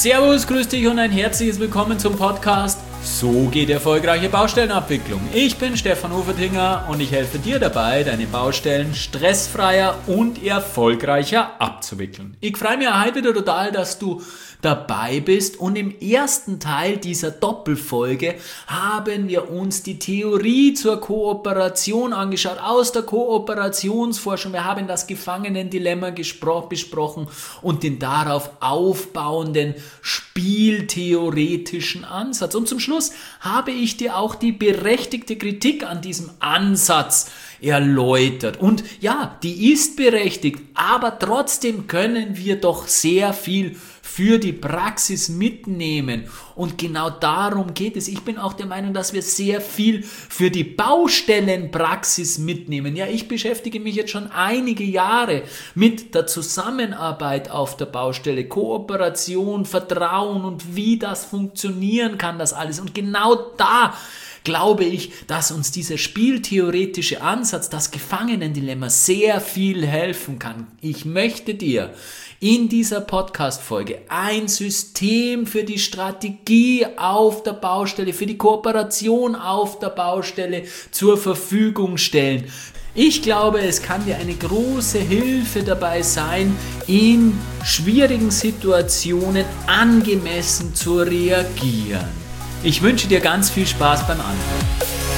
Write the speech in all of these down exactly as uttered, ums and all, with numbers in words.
Servus, grüß dich und ein herzliches Willkommen zum Podcast So geht erfolgreiche Baustellenabwicklung. Ich bin Stefan Hufertinger und ich helfe dir dabei, deine Baustellen stressfreier und erfolgreicher abzuwickeln. Ich freue mich heute wieder total, dass du dabei bist, und im ersten Teil dieser Doppelfolge haben wir uns die Theorie zur Kooperation angeschaut, aus der Kooperationsforschung. Wir haben das Gefangenendilemma gespro- besprochen und den darauf aufbauenden spieltheoretischen Ansatz. Und zum Schluss habe ich dir auch die berechtigte Kritik an diesem Ansatz erläutert. Und ja, die ist berechtigt, aber trotzdem können wir doch sehr viel für die Praxis mitnehmen. Und genau darum geht es. Ich bin auch der Meinung, dass wir sehr viel für die Baustellenpraxis mitnehmen. Ja, ich beschäftige mich jetzt schon einige Jahre mit der Zusammenarbeit auf der Baustelle, Kooperation, Vertrauen und wie das funktionieren kann, das alles. Und genau da glaube ich, dass uns dieser spieltheoretische Ansatz, das Gefangenendilemma, sehr viel helfen kann. Ich möchte dir in dieser Podcast-Folge ein System für die Strategie auf der Baustelle, für die Kooperation auf der Baustelle zur Verfügung stellen. Ich glaube, es kann dir eine große Hilfe dabei sein, in schwierigen Situationen angemessen zu reagieren. Ich wünsche dir ganz viel Spaß beim Anhören.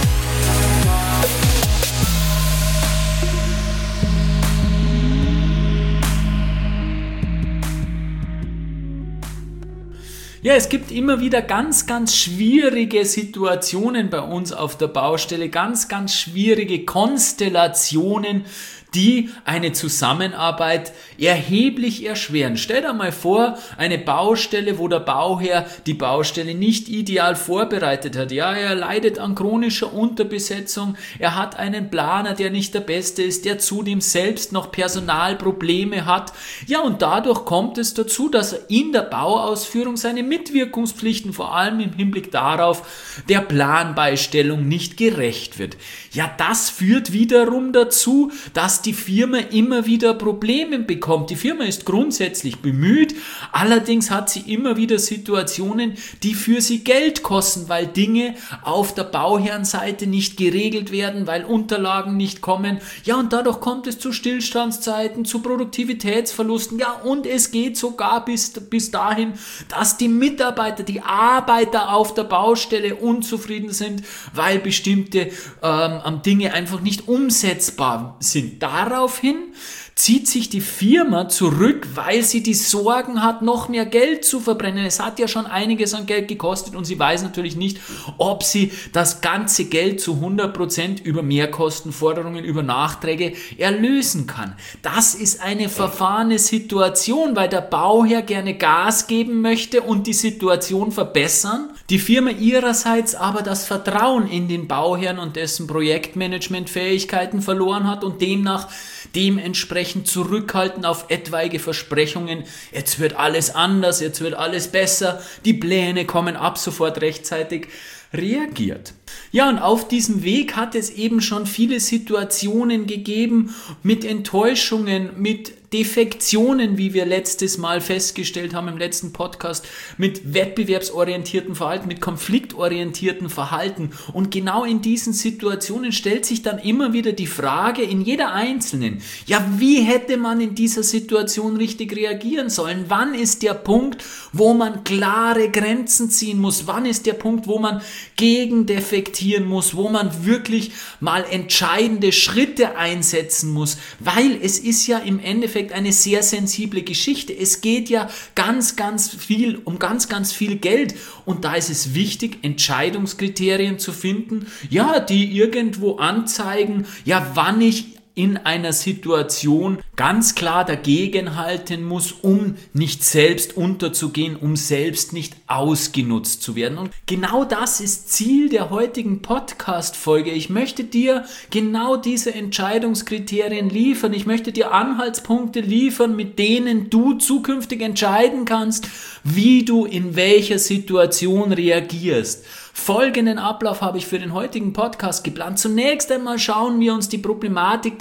Ja, es gibt immer wieder ganz, ganz schwierige Situationen bei uns auf der Baustelle, ganz, ganz schwierige Konstellationen, die eine Zusammenarbeit erheblich erschweren. Stell dir mal vor, eine Baustelle, wo der Bauherr die Baustelle nicht ideal vorbereitet hat. Ja, er leidet an chronischer Unterbesetzung, er hat einen Planer, der nicht der Beste ist, der zudem selbst noch Personalprobleme hat. Ja, und dadurch kommt es dazu, dass er in der Bauausführung seine Mitwirkungspflichten, vor allem im Hinblick darauf, der Planbeistellung nicht gerecht wird. Ja, das führt wiederum dazu, dass die Firma immer wieder Probleme bekommt. Die Firma ist grundsätzlich bemüht, allerdings hat sie immer wieder Situationen, die für sie Geld kosten, weil Dinge auf der Bauherrenseite nicht geregelt werden, weil Unterlagen nicht kommen. Ja, und dadurch kommt es zu Stillstandszeiten, zu Produktivitätsverlusten. Ja, und es geht sogar bis, bis dahin, dass die Mitarbeiter, die Arbeiter auf der Baustelle unzufrieden sind, weil bestimmte ähm, Dinge einfach nicht umsetzbar sind. Daraufhin zieht sich die Firma zurück, weil sie die Sorgen hat, noch mehr Geld zu verbrennen. Es hat ja schon einiges an Geld gekostet und sie weiß natürlich nicht, ob sie das ganze Geld zu hundert Prozent über Mehrkostenforderungen, über Nachträge erlösen kann. Das ist eine verfahrene Situation, weil der Bauherr gerne Gas geben möchte und die Situation verbessern. Die Firma ihrerseits aber das Vertrauen in den Bauherrn und dessen Projektmanagementfähigkeiten verloren hat und demnach dementsprechend zurückhalten auf etwaige Versprechungen. Jetzt wird alles anders, jetzt wird alles besser, die Pläne kommen ab sofort rechtzeitig reagiert. Ja, und auf diesem Weg hat es eben schon viele Situationen gegeben mit Enttäuschungen, mit Defektionen, wie wir letztes Mal festgestellt haben im letzten Podcast, mit wettbewerbsorientierten Verhalten, mit konfliktorientierten Verhalten. Und genau in diesen Situationen stellt sich dann immer wieder die Frage in jeder einzelnen, ja, wie hätte man in dieser Situation richtig reagieren sollen? Wann ist der Punkt, wo man klare Grenzen ziehen muss? Wann ist der Punkt, wo man gegen defektieren muss, wo man wirklich mal entscheidende Schritte einsetzen muss? Weil es ist ja im Endeffekt eine sehr sensible Geschichte. Es geht ja ganz, ganz viel um ganz, ganz viel Geld und da ist es wichtig, Entscheidungskriterien zu finden, ja, die irgendwo anzeigen, ja, wann ich in einer Situation ganz klar dagegenhalten muss, um nicht selbst unterzugehen, um selbst nicht ausgenutzt zu werden. Und genau das ist Ziel der heutigen Podcast-Folge. Ich möchte dir genau diese Entscheidungskriterien liefern. Ich möchte dir Anhaltspunkte liefern, mit denen du zukünftig entscheiden kannst, wie du in welcher Situation reagierst. Folgenden Ablauf habe ich für den heutigen Podcast geplant. Zunächst einmal schauen wir uns die Problematik der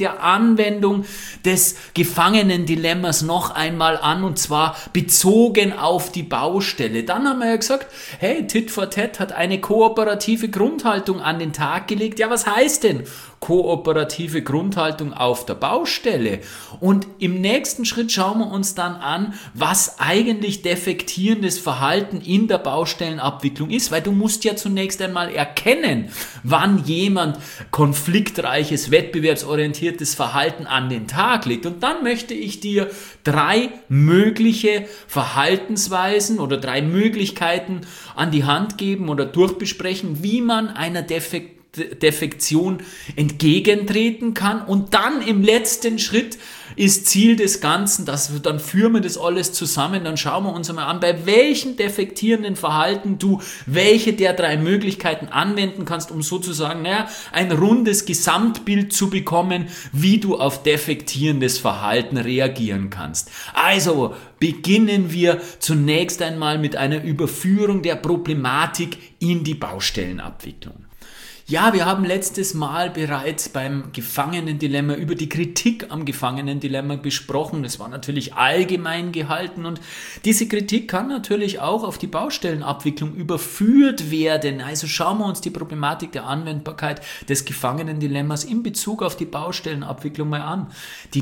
der Anwendung des Gefangenendilemmas noch einmal an, und zwar bezogen auf die Baustelle. Dann haben wir ja gesagt, hey, Tit for Tat hat eine kooperative Grundhaltung an den Tag gelegt. Ja, was heißt denn kooperative Grundhaltung auf der Baustelle? Und im nächsten Schritt schauen wir uns dann an, was eigentlich defektierendes Verhalten in der Baustellenabwicklung ist, weil du musst ja zunächst einmal erkennen, wann jemand konfliktreiches, wettbewerbsorientiertes Verhalten an den Tag legt. Und dann möchte ich dir drei mögliche Verhaltensweisen oder drei Möglichkeiten an die Hand geben oder durchbesprechen, wie man einer Defektion Defektion entgegentreten kann. Und dann im letzten Schritt ist Ziel des Ganzen, dass wir, dann führen wir das alles zusammen, dann schauen wir uns einmal an, bei welchem defektierenden Verhalten du welche der drei Möglichkeiten anwenden kannst, um sozusagen naja, ein rundes Gesamtbild zu bekommen, wie du auf defektierendes Verhalten reagieren kannst. Also beginnen wir zunächst einmal mit einer Überführung der Problematik in die Baustellenabwicklung. Ja, wir haben letztes Mal bereits beim Gefangenendilemma über die Kritik am Gefangenendilemma besprochen. Das war natürlich allgemein gehalten und diese Kritik kann natürlich auch auf die Baustellenabwicklung überführt werden. Also schauen wir uns die Problematik der Anwendbarkeit des Gefangenendilemmas in Bezug auf die Baustellenabwicklung mal an. Die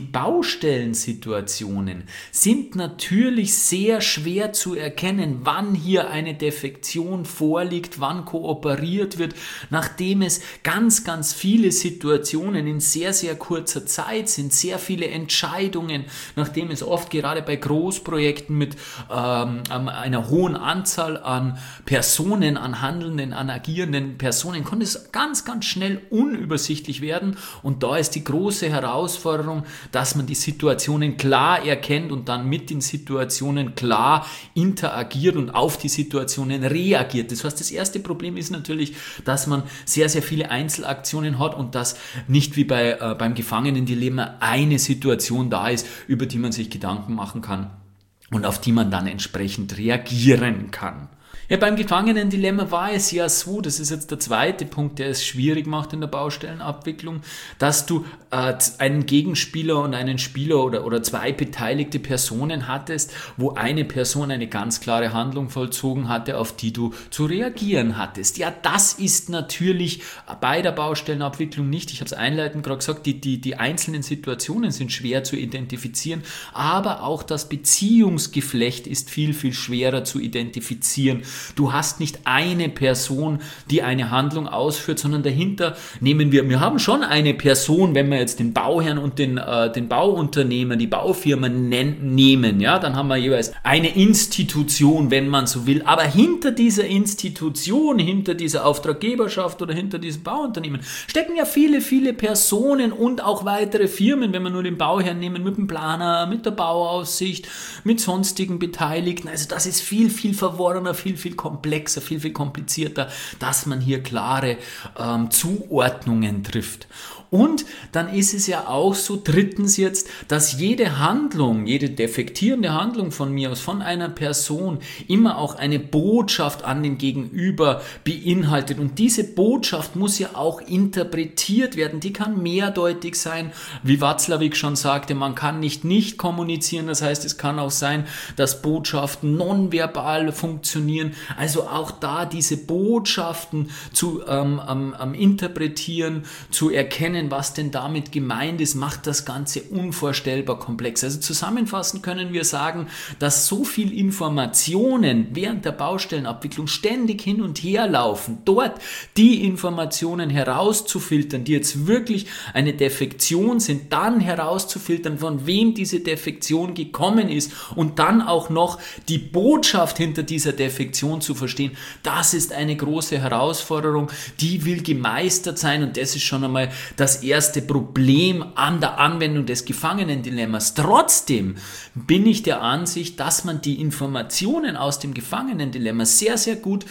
Baustellensituationen sind natürlich sehr schwer zu erkennen, wann hier eine Defektion vorliegt, wann kooperiert wird, nachdem es ganz, ganz viele Situationen in sehr, sehr kurzer Zeit sind, sehr viele Entscheidungen, nachdem es oft gerade bei Großprojekten mit ähm, einer hohen Anzahl an Personen, an handelnden, an agierenden Personen, konnte es ganz, ganz schnell unübersichtlich werden. Und da ist die große Herausforderung, dass man die Situationen klar erkennt und dann mit den Situationen klar interagiert und auf die Situationen reagiert. Das heißt, das erste Problem ist natürlich, dass man sehr, sehr viele Einzelaktionen hat und dass nicht wie bei, äh, beim Gefangenendilemma eine Situation da ist, über die man sich Gedanken machen kann und auf die man dann entsprechend reagieren kann. Ja, beim Gefangenendilemma war es ja so, das ist jetzt der zweite Punkt, der es schwierig macht in der Baustellenabwicklung, dass du äh, einen Gegenspieler und einen Spieler oder, oder zwei beteiligte Personen hattest, wo eine Person eine ganz klare Handlung vollzogen hatte, auf die du zu reagieren hattest. Ja, das ist natürlich bei der Baustellenabwicklung nicht, ich habe es einleitend gerade gesagt, die, die, die einzelnen Situationen sind schwer zu identifizieren, aber auch das Beziehungsgeflecht ist viel, viel schwerer zu identifizieren. Du hast nicht eine Person, die eine Handlung ausführt, sondern dahinter nehmen wir, wir haben schon eine Person, wenn wir jetzt den Bauherrn und den, äh, den Bauunternehmer, die Baufirma nennen, nehmen, ja, dann haben wir jeweils eine Institution, wenn man so will, aber hinter dieser Institution, hinter dieser Auftraggeberschaft oder hinter diesem Bauunternehmen stecken ja viele, viele Personen und auch weitere Firmen, wenn wir nur den Bauherrn nehmen, mit dem Planer, mit der Bauaufsicht, mit sonstigen Beteiligten, also das ist viel, viel verworrener, viel, viel komplexer, viel, viel komplizierter, dass man hier klare ähm, Zuordnungen trifft. Und dann ist es ja auch so, drittens jetzt, dass jede Handlung, jede defektierende Handlung von mir aus, von einer Person, immer auch eine Botschaft an den Gegenüber beinhaltet. Und diese Botschaft muss ja auch interpretiert werden. Die kann mehrdeutig sein. Wie Watzlawick schon sagte, man kann nicht nicht kommunizieren. Das heißt, es kann auch sein, dass Botschaften nonverbal funktionieren. Also auch da diese Botschaften zu ähm, ähm, interpretieren, zu erkennen, was denn damit gemeint ist, macht das Ganze unvorstellbar komplex. Also zusammenfassend können wir sagen, dass so viel Informationen während der Baustellenabwicklung ständig hin und her laufen, dort die Informationen herauszufiltern, die jetzt wirklich eine Defektion sind, dann herauszufiltern, von wem diese Defektion gekommen ist und dann auch noch die Botschaft hinter dieser Defektion zu verstehen, das ist eine große Herausforderung, die will gemeistert sein und das ist schon einmal das erste Problem an der Anwendung des Gefangenendilemmas. Trotzdem bin ich der Ansicht, dass man die Informationen aus dem Gefangenendilemma sehr, sehr gut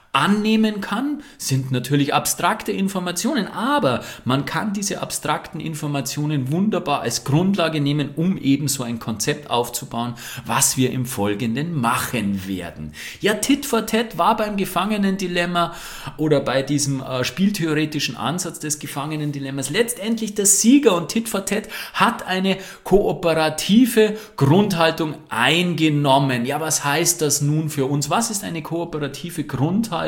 annehmen kann, sind natürlich abstrakte Informationen, aber man kann diese abstrakten Informationen wunderbar als Grundlage nehmen, um eben so ein Konzept aufzubauen, was wir im Folgenden machen werden. Ja, Tit for Tat war beim Gefangenendilemma oder bei diesem äh, spieltheoretischen Ansatz des Gefangenendilemmas letztendlich der Sieger, und Tit for Tat hat eine kooperative Grundhaltung eingenommen. Ja, was heißt das nun für uns? Was ist eine kooperative Grundhaltung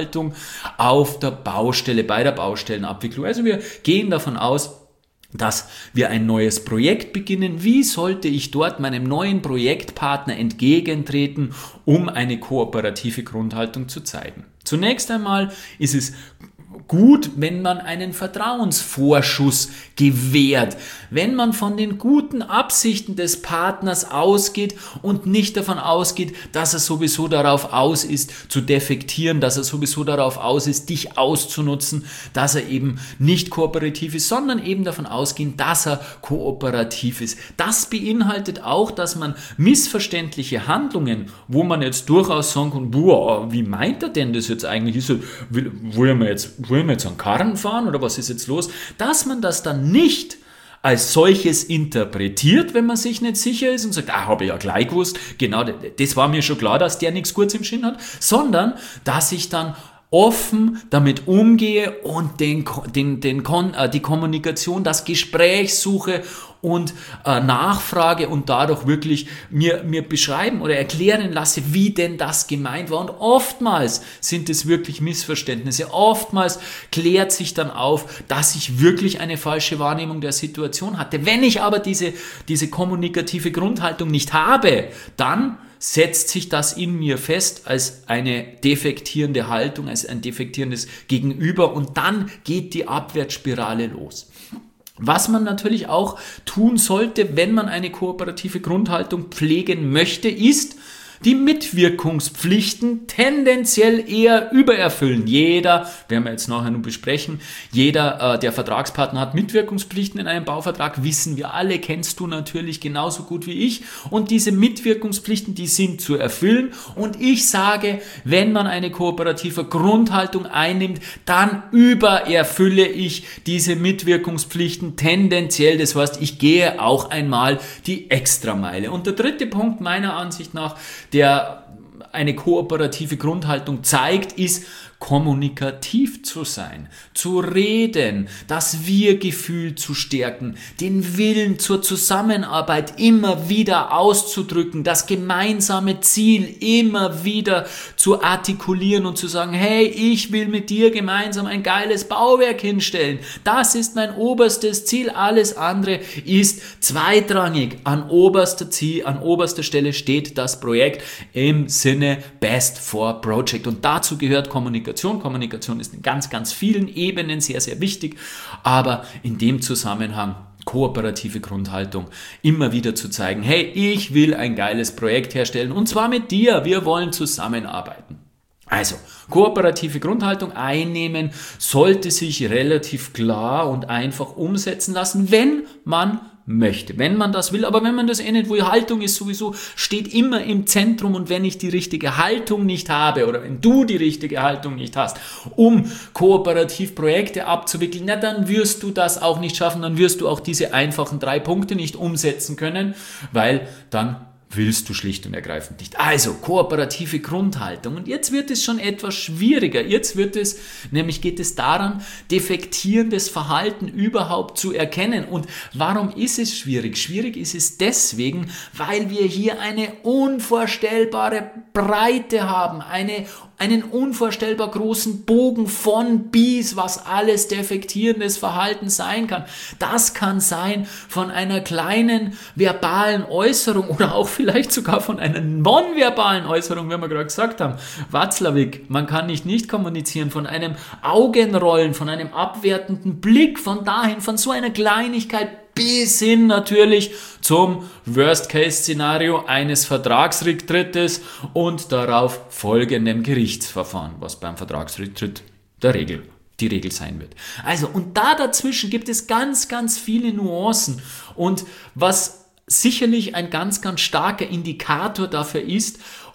auf der Baustelle, bei der Baustellenabwicklung? Also wir gehen davon aus, dass wir ein neues Projekt beginnen. Wie sollte ich dort meinem neuen Projektpartner entgegentreten, um eine kooperative Grundhaltung zu zeigen? Zunächst einmal ist es gut, wenn man einen Vertrauensvorschuss gewährt, wenn man von den guten Absichten des Partners ausgeht und nicht davon ausgeht, dass er sowieso darauf aus ist, zu defektieren, dass er sowieso darauf aus ist, dich auszunutzen, dass er eben nicht kooperativ ist, sondern eben davon ausgehen, dass er kooperativ ist. Das beinhaltet auch, dass man missverständliche Handlungen, wo man jetzt durchaus sagen kann, boah, wie meint er denn das jetzt eigentlich? Ist er, will, will er jetzt Wollen wir jetzt einen Karren fahren oder was ist jetzt los? Dass man das dann nicht als solches interpretiert, wenn man sich nicht sicher ist und sagt, ah, habe ich ja gleich gewusst, genau, das war mir schon klar, dass der nichts Gutes im Sinn hat, sondern dass ich dann offen damit umgehe und den, den, den, die Kommunikation, das Gespräch suche und äh, nachfrage und dadurch wirklich mir, mir beschreiben oder erklären lasse, wie denn das gemeint war. Und oftmals sind es wirklich Missverständnisse. Oftmals klärt sich dann auf, dass ich wirklich eine falsche Wahrnehmung der Situation hatte. Wenn ich aber diese, diese kommunikative Grundhaltung nicht habe, dann setzt sich das in mir fest als eine defektierende Haltung, als ein defektierendes Gegenüber, und dann geht die Abwärtsspirale los. Was man natürlich auch tun sollte, wenn man eine kooperative Grundhaltung pflegen möchte, ist, die Mitwirkungspflichten tendenziell eher übererfüllen. Jeder, werden wir jetzt nachher noch besprechen, jeder, äh, der Vertragspartner hat Mitwirkungspflichten in einem Bauvertrag, wissen wir alle, kennst du natürlich genauso gut wie ich. Und diese Mitwirkungspflichten, die sind zu erfüllen. Und ich sage, wenn man eine kooperative Grundhaltung einnimmt, dann übererfülle ich diese Mitwirkungspflichten tendenziell. Das heißt, ich gehe auch einmal die Extrameile. Und der dritte Punkt meiner Ansicht nach, der eine kooperative Grundhaltung zeigt, ist, kommunikativ zu sein, zu reden, das Wir-Gefühl zu stärken, den Willen zur Zusammenarbeit immer wieder auszudrücken, das gemeinsame Ziel immer wieder zu artikulieren und zu sagen, hey, ich will mit dir gemeinsam ein geiles Bauwerk hinstellen. Das ist mein oberstes Ziel, alles andere ist zweitrangig. An oberster Ziel, an oberster Stelle steht das Projekt im Sinne Best for Project, und dazu gehört Kommunikation. Kommunikation ist in ganz, ganz vielen Ebenen sehr, sehr wichtig, aber in dem Zusammenhang kooperative Grundhaltung, immer wieder zu zeigen, hey, ich will ein geiles Projekt herstellen und zwar mit dir, wir wollen zusammenarbeiten. Also, kooperative Grundhaltung einnehmen sollte sich relativ klar und einfach umsetzen lassen, wenn man möchte, wenn man das will, aber wenn man das eh nicht will, Haltung ist sowieso, steht immer im Zentrum, und wenn ich die richtige Haltung nicht habe oder wenn du die richtige Haltung nicht hast, um kooperativ Projekte abzuwickeln, na, dann wirst du das auch nicht schaffen, dann wirst du auch diese einfachen drei Punkte nicht umsetzen können, weil dann willst du schlicht und ergreifend nicht. Also, kooperative Grundhaltung. Und jetzt wird es schon etwas schwieriger. Jetzt wird es, nämlich geht es daran, defektierendes Verhalten überhaupt zu erkennen. Und warum ist es schwierig? Schwierig ist es deswegen, weil wir hier eine unvorstellbare Breite haben, eine einen unvorstellbar großen Bogen von bis, was alles defektierendes Verhalten sein kann. Das kann sein von einer kleinen verbalen Äußerung oder auch vielleicht sogar von einer nonverbalen Äußerung, wie wir gerade gesagt haben. Watzlawick, man kann nicht nicht kommunizieren, von einem Augenrollen, von einem abwertenden Blick, von dahin, von so einer Kleinigkeit bis hin natürlich zum Worst-Case-Szenario eines Vertragsrücktrittes und darauf folgendem Gerichtsverfahren, was beim Vertragsrücktritt der Regel, die Regel sein wird. Also, und da dazwischen gibt es ganz, ganz viele Nuancen, und was sicherlich ein ganz, ganz starker Indikator dafür ist,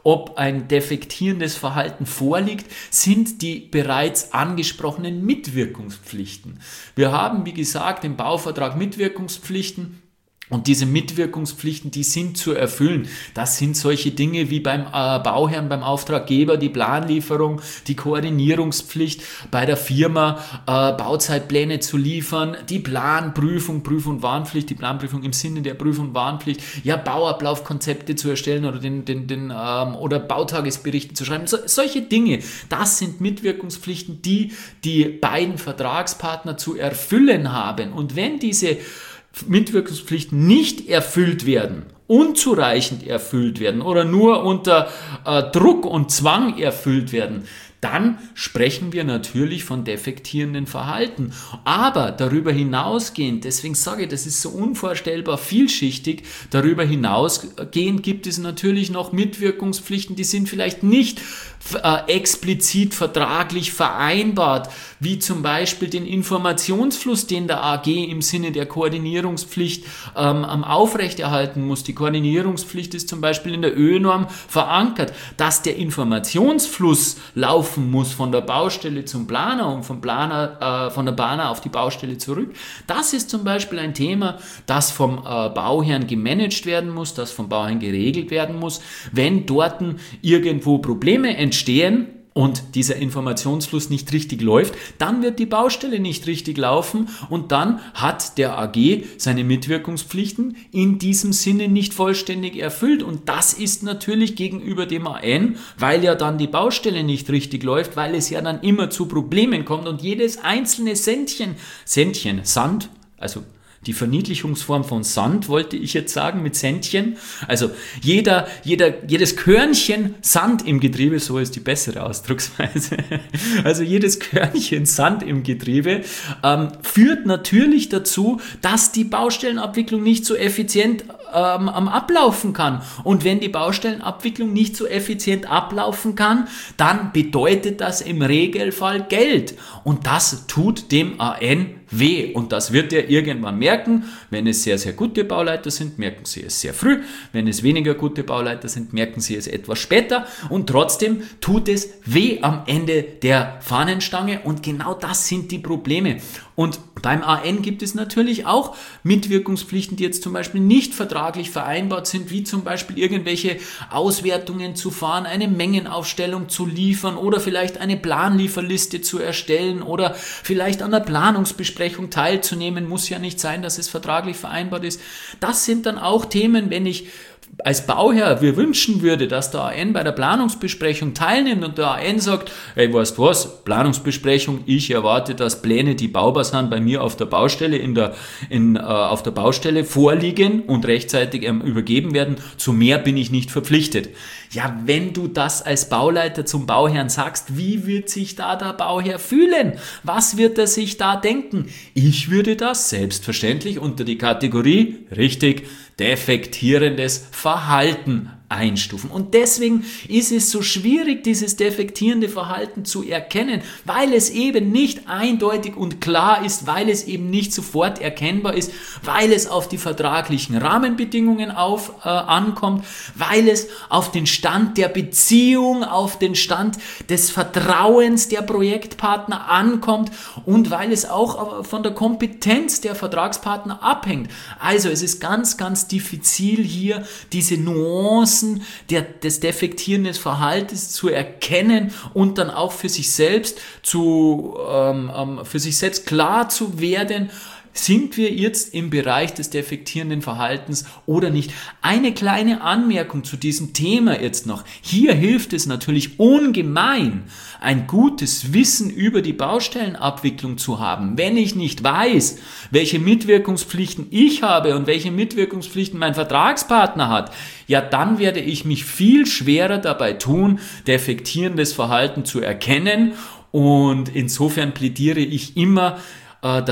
ob ein defektierendes Verhalten vorliegt, sind die bereits angesprochenen Mitwirkungspflichten. Wir haben, wie gesagt, im Bauvertrag Mitwirkungspflichten. Und diese Mitwirkungspflichten, die sind zu erfüllen. Das sind solche Dinge wie beim äh, Bauherrn, beim Auftraggeber, die Planlieferung, die Koordinierungspflicht bei der Firma, äh, Bauzeitpläne zu liefern, die Planprüfung, Prüf- und Warnpflicht, die Planprüfung im Sinne der Prüf- und Warnpflicht, ja, Bauablaufkonzepte zu erstellen oder den, den, den ähm, oder Bautagesberichte zu schreiben. So, solche Dinge, das sind Mitwirkungspflichten, die die beiden Vertragspartner zu erfüllen haben. Und wenn diese Mitwirkungspflichten nicht erfüllt werden, unzureichend erfüllt werden oder nur unter äh, Druck und Zwang erfüllt werden, dann sprechen wir natürlich von defektierenden Verhalten. Aber darüber hinausgehend, deswegen sage ich, das ist so unvorstellbar vielschichtig, darüber hinausgehend gibt es natürlich noch Mitwirkungspflichten, die sind vielleicht nicht äh, explizit vertraglich vereinbart, wie zum Beispiel den Informationsfluss, den der A G im Sinne der Koordinierungspflicht ähm, aufrechterhalten muss. Die Koordinierungspflicht ist zum Beispiel in der ÖNorm verankert, dass der Informationsfluss laufen muss von der Baustelle zum Planer und vom Planer, äh, von der Planer auf die Baustelle zurück. Das ist zum Beispiel ein Thema, das vom äh, Bauherrn gemanagt werden muss, das vom Bauherrn geregelt werden muss. Wenn dort irgendwo Probleme entstehen und dieser Informationsfluss nicht richtig läuft, dann wird die Baustelle nicht richtig laufen und dann hat der A G seine Mitwirkungspflichten in diesem Sinne nicht vollständig erfüllt. Und das ist natürlich gegenüber dem A N, weil ja dann die Baustelle nicht richtig läuft, weil es ja dann immer zu Problemen kommt und jedes einzelne Centchen, Centchen, Sand, also die Verniedlichungsform von Sand, wollte ich jetzt sagen, mit Centchen. Also jeder, jeder, jedes Körnchen Sand im Getriebe, so ist die bessere Ausdrucksweise, also jedes Körnchen Sand im Getriebe ähm, führt natürlich dazu, dass die Baustellenabwicklung nicht so effizient ähm, am ablaufen kann. Und wenn die Baustellenabwicklung nicht so effizient ablaufen kann, dann bedeutet das im Regelfall Geld. Und das tut dem A N weh. Und das wird er irgendwann merken. Wenn es sehr, sehr gute Bauleiter sind, merken sie es sehr früh. Wenn es weniger gute Bauleiter sind, merken sie es etwas später. Und trotzdem tut es weh am Ende der Fahnenstange. Und genau das sind die Probleme. Und beim A N gibt es natürlich auch Mitwirkungspflichten, die jetzt zum Beispiel nicht vertraglich vereinbart sind, wie zum Beispiel irgendwelche Auswertungen zu fahren, eine Mengenaufstellung zu liefern oder vielleicht eine Planlieferliste zu erstellen oder vielleicht an der Planungsbesprechung teilzunehmen. Muss ja nicht sein, dass es vertraglich vereinbart ist. Das sind dann auch Themen, wenn ich als Bauherr wir wünschen würde, dass der A N bei der Planungsbesprechung teilnimmt und der A N sagt, hey, weißt du was, Planungsbesprechung, ich erwarte, dass Pläne, die baubar sind, bei mir auf der Baustelle in der, in, äh, auf der Baustelle vorliegen und rechtzeitig ähm, übergeben werden. Zu mehr bin ich nicht verpflichtet. Ja, wenn du das als Bauleiter zum Bauherrn sagst, wie wird sich da der Bauherr fühlen? Was wird er sich da denken? Ich würde das selbstverständlich unter die Kategorie, richtig, defektierendes Verhalten einstufen. Und deswegen ist es so schwierig, dieses defektierende Verhalten zu erkennen, weil es eben nicht eindeutig und klar ist, weil es eben nicht sofort erkennbar ist, weil es auf die vertraglichen Rahmenbedingungen auf, äh, ankommt, weil es auf den Stand der Beziehung, auf den Stand des Vertrauens der Projektpartner ankommt und weil es auch von der Kompetenz der Vertragspartner abhängt. Also es ist ganz, ganz diffizil hier diese Nuancen Der, des defektierenden Verhaltens zu erkennen und dann auch für sich selbst zu ähm, ähm, für sich selbst klar zu werden, sind wir jetzt im Bereich des defektierenden Verhaltens oder nicht? Eine kleine Anmerkung zu diesem Thema jetzt noch. Hier hilft es natürlich ungemein, ein gutes Wissen über die Baustellenabwicklung zu haben. Wenn ich nicht weiß, welche Mitwirkungspflichten ich habe und welche Mitwirkungspflichten mein Vertragspartner hat, ja, dann werde ich mich viel schwerer dabei tun, defektierendes Verhalten zu erkennen. Und insofern plädiere ich immer, dass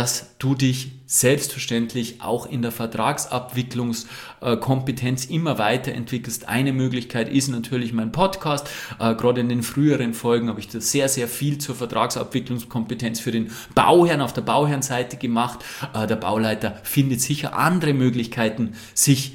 du dich selbstverständlich auch in der Vertragsabwicklungskompetenz immer weiterentwickelst. Eine Möglichkeit ist natürlich mein Podcast. Äh, gerade in den früheren Folgen habe ich da sehr, sehr viel zur Vertragsabwicklungskompetenz für den Bauherrn auf der Bauherrnseite gemacht. Äh, der Bauleiter findet sicher andere Möglichkeiten, sich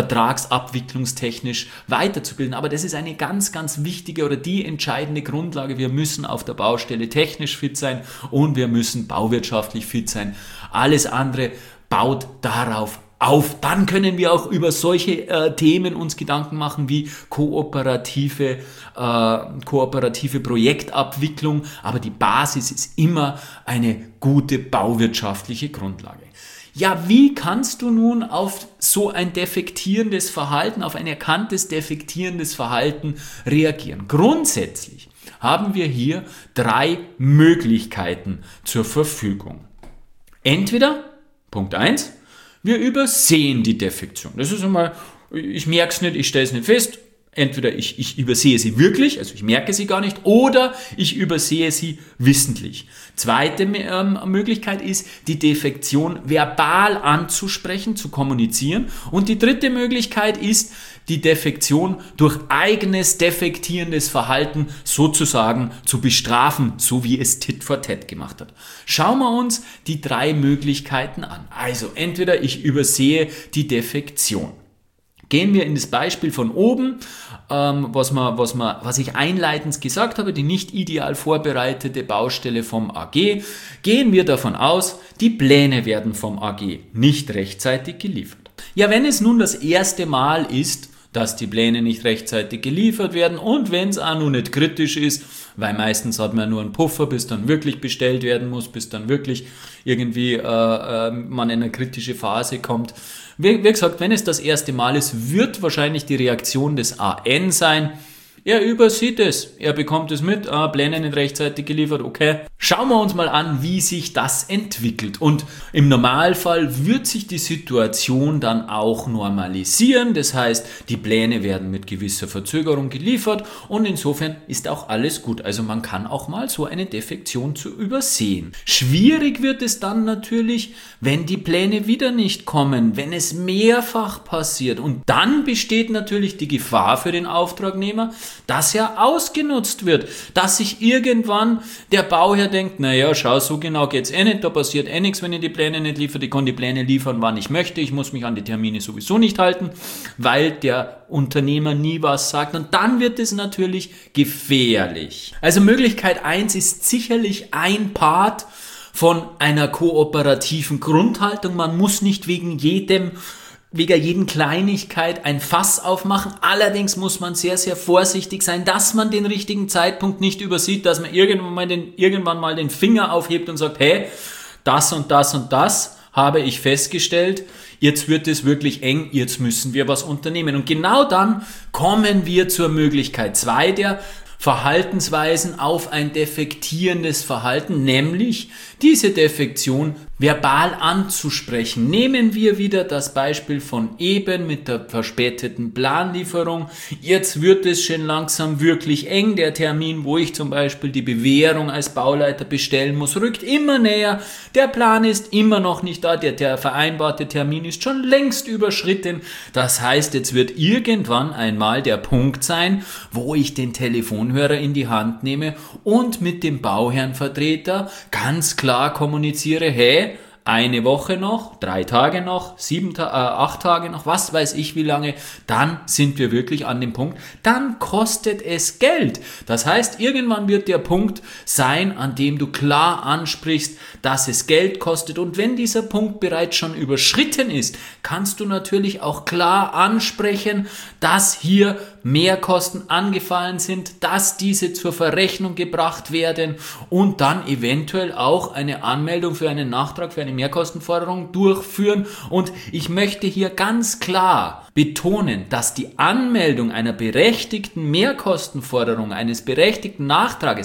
vertragsabwicklungstechnisch weiterzubilden. Aber das ist eine ganz, ganz wichtige oder die entscheidende Grundlage. Wir müssen auf der Baustelle technisch fit sein und wir müssen bauwirtschaftlich fit sein. Alles andere baut darauf auf. Dann können wir auch über solche äh, Themen uns Gedanken machen wie kooperative, äh, kooperative Projektabwicklung. Aber die Basis ist immer eine gute bauwirtschaftliche Grundlage. Ja, wie kannst du nun auf so ein defektierendes Verhalten, auf ein erkanntes defektierendes Verhalten reagieren? Grundsätzlich haben wir hier drei Möglichkeiten zur Verfügung. Entweder, Punkt eins, wir übersehen die Defektion. Das ist einmal, ich merke es nicht, ich stelle es nicht fest. Entweder ich, ich übersehe sie wirklich, also ich merke sie gar nicht, oder ich übersehe sie wissentlich. Zweite ähm, Möglichkeit ist, die Defektion verbal anzusprechen, zu kommunizieren. Und die dritte Möglichkeit ist, die Defektion durch eigenes defektierendes Verhalten sozusagen zu bestrafen, so wie es Tit for Tat gemacht hat. Schauen wir uns die drei Möglichkeiten an. Also entweder ich übersehe die Defektion. Gehen wir in das Beispiel von oben, ähm, was, man, was, man, was ich einleitend gesagt habe, die nicht ideal vorbereitete Baustelle vom A G. Gehen wir davon aus, die Pläne werden vom A G nicht rechtzeitig geliefert. Ja, wenn es nun das erste Mal ist, dass die Pläne nicht rechtzeitig geliefert werden und wenn es auch noch nicht kritisch ist, weil meistens hat man nur einen Puffer, bis dann wirklich bestellt werden muss, bis dann wirklich irgendwie äh, äh, man in eine kritische Phase kommt. Wie, wie gesagt, wenn es das erste Mal ist, wird wahrscheinlich die Reaktion des A N sein, er übersieht es, er bekommt es mit, ah, Pläne nicht rechtzeitig geliefert, okay. Schauen wir uns mal an, wie sich das entwickelt. Und im Normalfall wird sich die Situation dann auch normalisieren. Das heißt, die Pläne werden mit gewisser Verzögerung geliefert und insofern ist auch alles gut. Also man kann auch mal so eine Defektion zu übersehen. Schwierig wird es dann natürlich, wenn die Pläne wieder nicht kommen, wenn es mehrfach passiert. Und dann besteht natürlich die Gefahr für den Auftragnehmer, dass er ausgenutzt wird, dass sich irgendwann der Bauherr denkt, naja, schau, so genau geht's eh nicht, da passiert eh nichts, wenn ich die Pläne nicht liefere, ich kann die Pläne liefern, wann ich möchte, ich muss mich an die Termine sowieso nicht halten, weil der Unternehmer nie was sagt und dann wird es natürlich gefährlich. Also Möglichkeit eins ist sicherlich ein Part von einer kooperativen Grundhaltung, man muss nicht wegen jedem wegen jeden Kleinigkeit ein Fass aufmachen. Allerdings muss man sehr, sehr vorsichtig sein, dass man den richtigen Zeitpunkt nicht übersieht, dass man irgendwann mal den, irgendwann mal den Finger aufhebt und sagt, hey, das und das und das habe ich festgestellt, jetzt wird es wirklich eng, jetzt müssen wir was unternehmen. Und genau dann kommen wir zur Möglichkeit zwei der Verhaltensweisen auf ein defektierendes Verhalten, nämlich diese Defektion verbal anzusprechen. Nehmen wir wieder das Beispiel von eben mit der verspäteten Planlieferung. Jetzt wird es schon langsam wirklich eng. Der Termin, wo ich zum Beispiel die Bewährung als Bauleiter bestellen muss, rückt immer näher. Der Plan ist immer noch nicht da. Der, der vereinbarte Termin ist schon längst überschritten. Das heißt, jetzt wird irgendwann einmal der Punkt sein, wo ich den Telefonhörer in die Hand nehme und mit dem Bauherrnvertreter ganz klar kommuniziere, hey, eine Woche noch, drei Tage noch, sieben, Ta- äh, acht Tage noch, was weiß ich wie lange, dann sind wir wirklich an dem Punkt, dann kostet es Geld. Das heißt, irgendwann wird der Punkt sein, an dem du klar ansprichst, dass es Geld kostet und wenn dieser Punkt bereits schon überschritten ist, kannst du natürlich auch klar ansprechen, dass hier Mehrkosten angefallen sind, dass diese zur Verrechnung gebracht werden und dann eventuell auch eine Anmeldung für einen Nachtrag, für eine Mehrkostenforderung durchführen. Und ich möchte hier ganz klar betonen, dass die Anmeldung einer berechtigten Mehrkostenforderung, eines berechtigten Nachtrages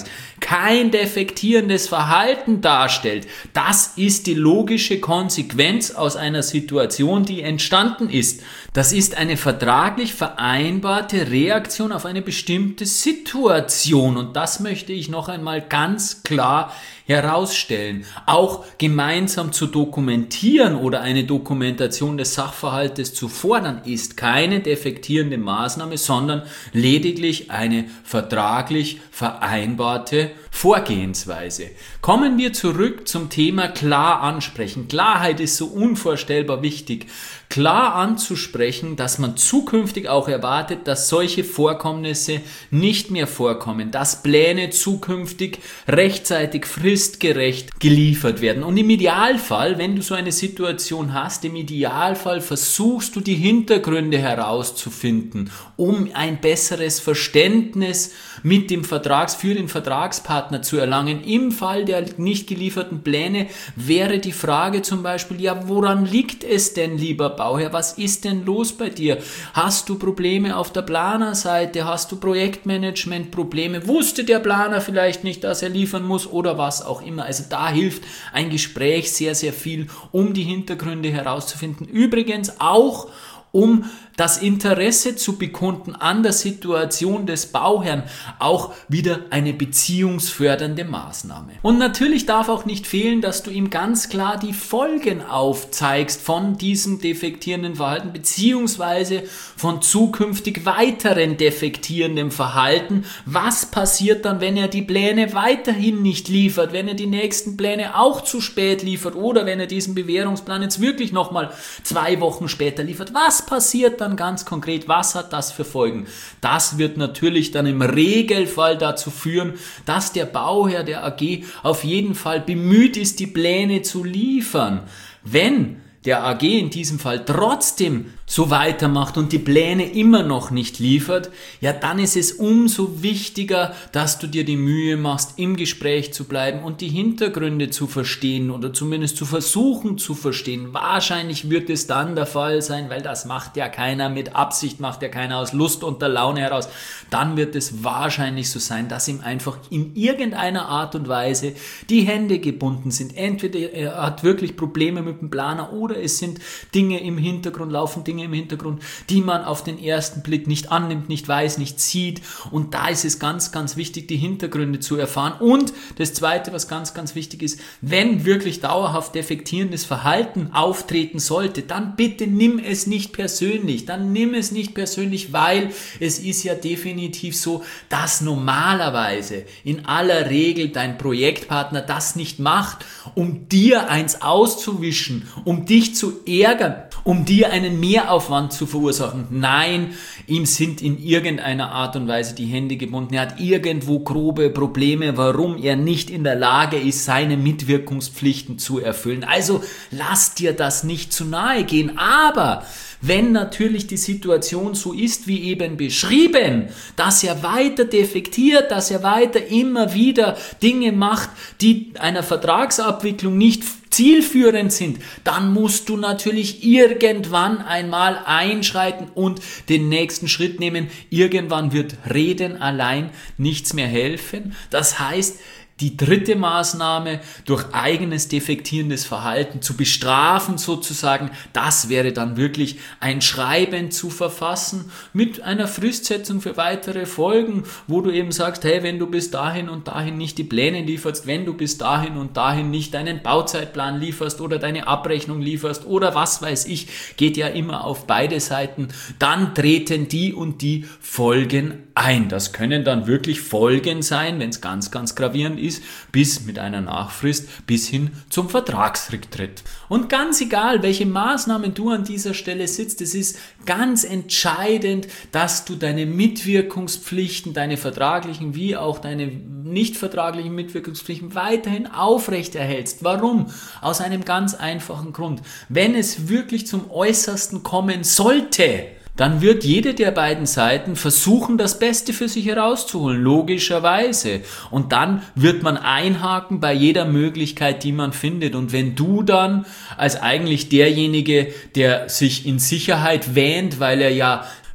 kein defektierendes Verhalten darstellt. Das ist die logische Konsequenz aus einer Situation, die entstanden ist. Das ist eine vertraglich vereinbarte Reaktion auf eine bestimmte Situation und das möchte ich noch einmal ganz klar herausstellen. Auch gemeinsam zu dokumentieren oder eine Dokumentation des Sachverhaltes zu fordern, ist keine defektierende Maßnahme, sondern lediglich eine vertraglich vereinbarte Vorgehensweise. Kommen wir zurück zum Thema klar ansprechen. Klarheit ist so unvorstellbar wichtig. Klar anzusprechen, dass man zukünftig auch erwartet, dass solche Vorkommnisse nicht mehr vorkommen, dass Pläne zukünftig rechtzeitig fristgerecht geliefert werden. Und im Idealfall, wenn du so eine Situation hast, im Idealfall versuchst du die Hintergründe herauszufinden, um ein besseres Verständnis mit dem Vertrags, für den Vertragspartner zu erlangen. Im Fall der nicht gelieferten Pläne wäre die Frage zum Beispiel, ja, woran liegt es denn, lieber Bauherr? Was ist denn los bei dir? Hast du Probleme auf der Planerseite? Hast du Projektmanagement-Probleme? Wusste der Planer vielleicht nicht, dass er liefern muss oder was auch immer? Also da hilft ein Gespräch sehr, sehr viel, um die Hintergründe herauszufinden. Übrigens auch, um das Interesse zu bekunden an der Situation des Bauherrn, auch wieder eine beziehungsfördernde Maßnahme. Und natürlich darf auch nicht fehlen, dass du ihm ganz klar die Folgen aufzeigst von diesem defektierenden Verhalten beziehungsweise von zukünftig weiteren defektierendem Verhalten. Was passiert dann, wenn er die Pläne weiterhin nicht liefert, wenn er die nächsten Pläne auch zu spät liefert oder wenn er diesen Bewährungsplan jetzt wirklich nochmal zwei Wochen später liefert? Was passiert dann ganz konkret? Was hat das für Folgen? Das wird natürlich dann im Regelfall dazu führen, dass der Bauherr der A G auf jeden Fall bemüht ist, die Pläne zu liefern. Wenn der A G in diesem Fall trotzdem so weitermacht und die Pläne immer noch nicht liefert, ja, dann ist es umso wichtiger, dass du dir die Mühe machst, im Gespräch zu bleiben und die Hintergründe zu verstehen oder zumindest zu versuchen zu verstehen. Wahrscheinlich wird es dann der Fall sein, weil das macht ja keiner mit Absicht, macht ja keiner aus Lust und der Laune heraus. Dann wird es wahrscheinlich so sein, dass ihm einfach in irgendeiner Art und Weise die Hände gebunden sind. Entweder er hat wirklich Probleme mit dem Planer oder es sind Dinge im Hintergrund, laufen Dinge im Hintergrund, die man auf den ersten Blick nicht annimmt, nicht weiß, nicht sieht. Und da ist es ganz, ganz wichtig, die Hintergründe zu erfahren. Und das Zweite, was ganz, ganz wichtig ist, wenn wirklich dauerhaft defektierendes Verhalten auftreten sollte, dann bitte nimm es nicht persönlich. Dann nimm es nicht persönlich, weil es ist ja definitiv so, dass normalerweise in aller Regel dein Projektpartner das nicht macht, um dir eins auszuwischen, um dich zu ärgern, um dir einen Mehraufwand zu verursachen. Nein, ihm sind in irgendeiner Art und Weise die Hände gebunden. Er hat irgendwo grobe Probleme, warum er nicht in der Lage ist, seine Mitwirkungspflichten zu erfüllen. Also lass dir das nicht zu nahe gehen. Aber wenn natürlich die Situation so ist, wie eben beschrieben, dass er weiter defektiert, dass er weiter immer wieder Dinge macht, die einer Vertragsabwicklung nicht zielführend sind, dann musst du natürlich irgendwann einmal einschreiten und den nächsten Schritt nehmen. Irgendwann wird Reden allein nichts mehr helfen. Das heißt, die dritte Maßnahme, durch eigenes defektierendes Verhalten zu bestrafen sozusagen, das wäre dann wirklich ein Schreiben zu verfassen mit einer Fristsetzung für weitere Folgen, wo du eben sagst, hey, wenn du bis dahin und dahin nicht die Pläne lieferst, wenn du bis dahin und dahin nicht deinen Bauzeitplan lieferst oder deine Abrechnung lieferst oder was weiß ich, geht ja immer auf beide Seiten, dann treten die und die Folgen ein. Das können dann wirklich Folgen sein, wenn es ganz, ganz gravierend ist, bis mit einer Nachfrist bis hin zum Vertragsrücktritt. Und ganz egal, welche Maßnahmen du an dieser Stelle sitzt, es ist ganz entscheidend, dass du deine Mitwirkungspflichten, deine vertraglichen wie auch deine nicht vertraglichen Mitwirkungspflichten weiterhin aufrechterhältst. Warum? Aus einem ganz einfachen Grund. Wenn es wirklich zum Äußersten kommen sollte, dann wird jede der beiden Seiten versuchen, das Beste für sich herauszuholen, logischerweise. Und dann wird man einhaken bei jeder Möglichkeit, die man findet. Und wenn du dann als eigentlich derjenige, der sich in Sicherheit wähnt, weil er ja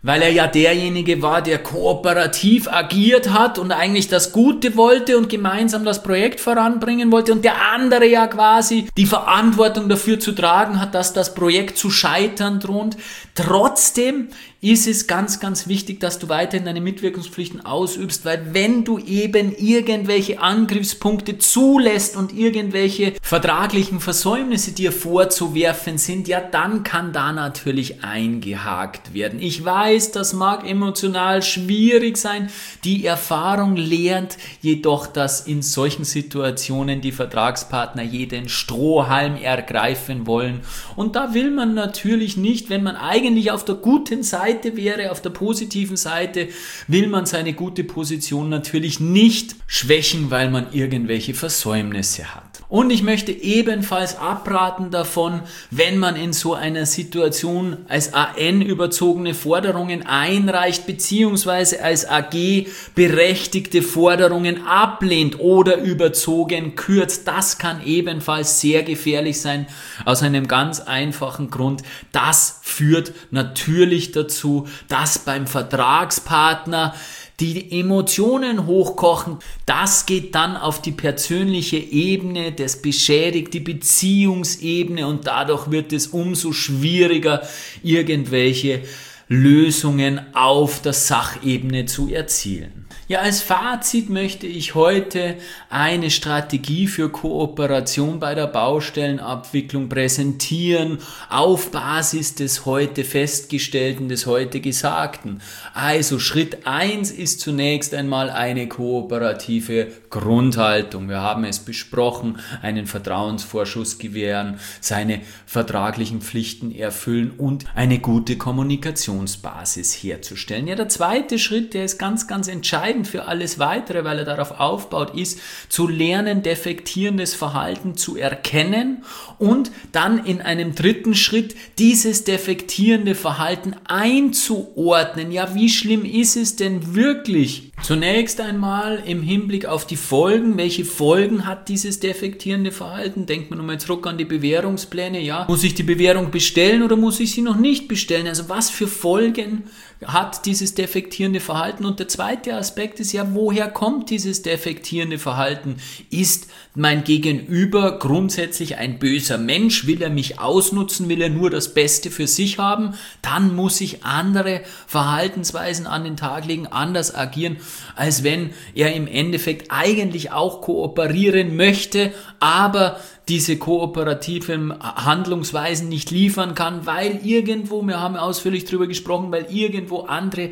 weil er ja derjenige war, der kooperativ agiert hat und eigentlich das Gute wollte und gemeinsam das Projekt voranbringen wollte und der andere ja quasi die Verantwortung dafür zu tragen hat, dass das Projekt zu scheitern droht. Trotzdem ist es ganz, ganz wichtig, dass du weiterhin deine Mitwirkungspflichten ausübst, weil wenn du eben irgendwelche Angriffspunkte zulässt und irgendwelche vertraglichen Versäumnisse dir vorzuwerfen sind, ja, dann kann da natürlich eingehakt werden. Ich weiß, das mag emotional schwierig sein. Die Erfahrung lernt jedoch, dass in solchen Situationen die Vertragspartner jeden Strohhalm ergreifen wollen. Und da will man natürlich nicht, wenn man eigentlich auf der guten Seite wäre, auf der positiven Seite, will man seine gute Position natürlich nicht schwächen, weil man irgendwelche Versäumnisse hat. Und ich möchte ebenfalls abraten davon, wenn man in so einer Situation als A N überzogene Forderungen einreicht, beziehungsweise als A G berechtigte Forderungen ablehnt oder überzogen kürzt. Das kann ebenfalls sehr gefährlich sein, aus einem ganz einfachen Grund. Das führt natürlich dazu, dass beim Vertragspartner die Emotionen hochkochen. Das geht dann auf die persönliche Ebene, das beschädigt die Beziehungsebene und dadurch wird es umso schwieriger, irgendwelche Lösungen auf der Sachebene zu erzielen. Ja, als Fazit möchte ich heute eine Strategie für Kooperation bei der Baustellenabwicklung präsentieren, auf Basis des heute Festgestellten, des heute Gesagten. Also Schritt eins ist zunächst einmal eine kooperative Grundhaltung. Wir haben es besprochen, einen Vertrauensvorschuss gewähren, seine vertraglichen Pflichten erfüllen und eine gute Kommunikationsbasis herzustellen. Ja, der zweite Schritt, der ist ganz, ganz entscheidend für alles Weitere, weil er darauf aufbaut, ist zu lernen, defektierendes Verhalten zu erkennen und dann in einem dritten Schritt dieses defektierende Verhalten einzuordnen. Ja, wie schlimm ist es denn wirklich? Zunächst einmal im Hinblick auf die Folgen. Welche Folgen hat dieses defektierende Verhalten? Denkt man nochmal zurück an die Bewährungspläne. Ja, muss ich die Bewährung bestellen oder muss ich sie noch nicht bestellen? Also was für Folgen hat dieses defektierende Verhalten? Und der zweite Aspekt ist ja, woher kommt dieses defektierende Verhalten? Ist mein Gegenüber grundsätzlich ein böser Mensch? Will er mich ausnutzen? Will er nur das Beste für sich haben? Dann muss ich andere Verhaltensweisen an den Tag legen, anders agieren, als wenn er im Endeffekt eigentlich auch kooperieren möchte, aber diese kooperativen Handlungsweisen nicht liefern kann, weil irgendwo, wir haben ausführlich darüber gesprochen, weil irgendwo andere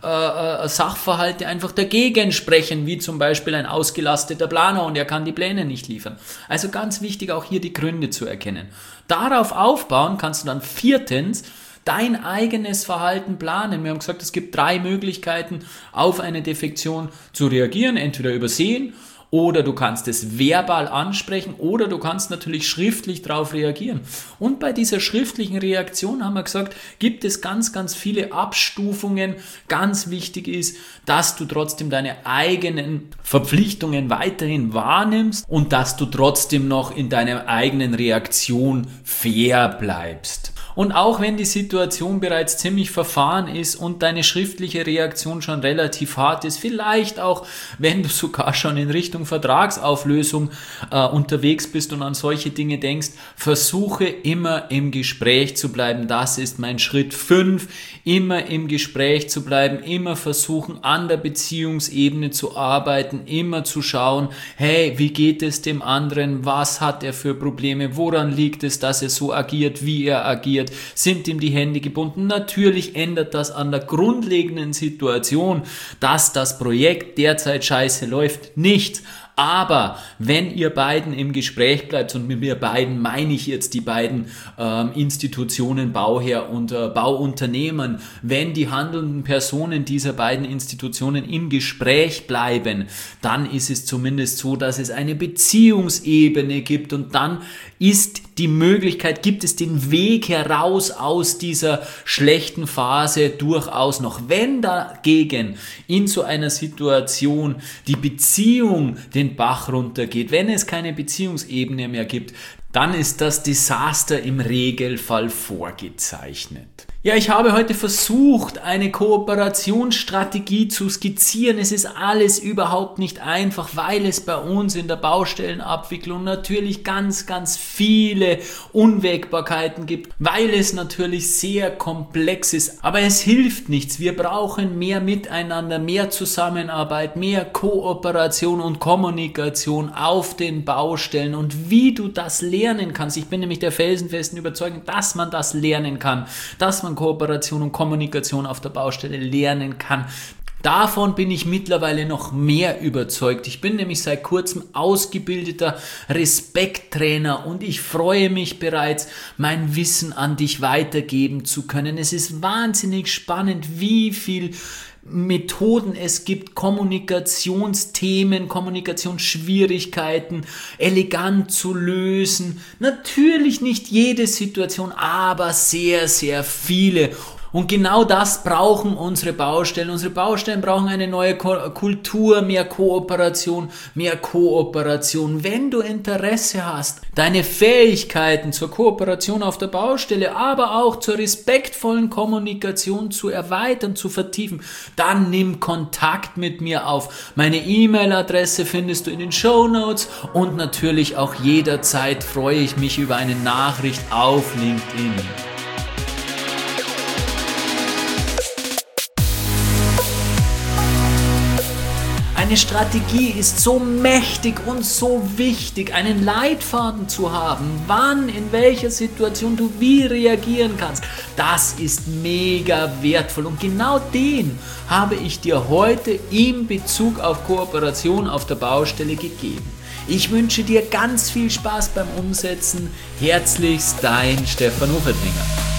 äh, Sachverhalte einfach dagegen sprechen, wie zum Beispiel ein ausgelasteter Planer und er kann die Pläne nicht liefern. Also ganz wichtig, auch hier die Gründe zu erkennen. Darauf aufbauen kannst du dann viertens dein eigenes Verhalten planen. Wir haben gesagt, es gibt drei Möglichkeiten, auf eine Defektion zu reagieren, entweder übersehen, oder du kannst es verbal ansprechen oder du kannst natürlich schriftlich darauf reagieren. Und bei dieser schriftlichen Reaktion haben wir gesagt, gibt es ganz, ganz viele Abstufungen. Ganz wichtig ist, dass du trotzdem deine eigenen Verpflichtungen weiterhin wahrnimmst und dass du trotzdem noch in deiner eigenen Reaktion fair bleibst. Und auch wenn die Situation bereits ziemlich verfahren ist und deine schriftliche Reaktion schon relativ hart ist, vielleicht auch, wenn du sogar schon in Richtung Vertragsauflösung äh, unterwegs bist und an solche Dinge denkst, versuche immer im Gespräch zu bleiben. Das ist mein Schritt fünf. Immer im Gespräch zu bleiben, immer versuchen, an der Beziehungsebene zu arbeiten, immer zu schauen, hey, wie geht es dem anderen? Was hat er für Probleme? Woran liegt es, dass er so agiert, wie er agiert? Sind ihm die Hände gebunden? Natürlich ändert das an der grundlegenden Situation, dass das Projekt derzeit scheiße läuft, nichts. Aber wenn ihr beiden im Gespräch bleibt, und mit mir beiden meine ich jetzt die beiden ähm, Institutionen, Bauherr und äh, Bauunternehmen, wenn die handelnden Personen dieser beiden Institutionen im Gespräch bleiben, dann ist es zumindest so, dass es eine Beziehungsebene gibt und dann ist die Möglichkeit, gibt es den Weg heraus aus dieser schlechten Phase durchaus noch. Wenn dagegen in so einer Situation die Beziehung den Bach runtergeht, wenn es keine Beziehungsebene mehr gibt, dann ist das Desaster im Regelfall vorgezeichnet. Ja, ich habe heute versucht, eine Kooperationsstrategie zu skizzieren. Es ist alles überhaupt nicht einfach, weil es bei uns in der Baustellenabwicklung natürlich ganz, ganz viele Unwägbarkeiten gibt, weil es natürlich sehr komplex ist. Aber es hilft nichts. Wir brauchen mehr Miteinander, mehr Zusammenarbeit, mehr Kooperation und Kommunikation auf den Baustellen. Und wie du das lernen kannst, ich bin nämlich der felsenfesten Überzeugung, dass man das lernen kann, dass man Kooperation und Kommunikation auf der Baustelle lernen kann. Davon bin ich mittlerweile noch mehr überzeugt. Ich bin nämlich seit kurzem ausgebildeter Respekttrainer und ich freue mich bereits, mein Wissen an dich weitergeben zu können. Es ist wahnsinnig spannend, wie viel Methoden es gibt, Kommunikationsthemen, Kommunikationsschwierigkeiten elegant zu lösen. Natürlich nicht jede Situation, aber sehr, sehr viele. Und genau das brauchen unsere Baustellen. Unsere Baustellen brauchen eine neue Kultur, mehr Kooperation, mehr Kooperation. Wenn du Interesse hast, deine Fähigkeiten zur Kooperation auf der Baustelle, aber auch zur respektvollen Kommunikation zu erweitern, zu vertiefen, dann nimm Kontakt mit mir auf. Meine E-Mail-Adresse findest du in den Shownotes und natürlich auch jederzeit freue ich mich über eine Nachricht auf LinkedIn. Eine Strategie ist so mächtig und so wichtig, einen Leitfaden zu haben, wann, in welcher Situation du wie reagieren kannst. Das ist mega wertvoll und genau den habe ich dir heute in Bezug auf Kooperation auf der Baustelle gegeben. Ich wünsche dir ganz viel Spaß beim Umsetzen. Herzlichst dein Stefan Ufertlinger.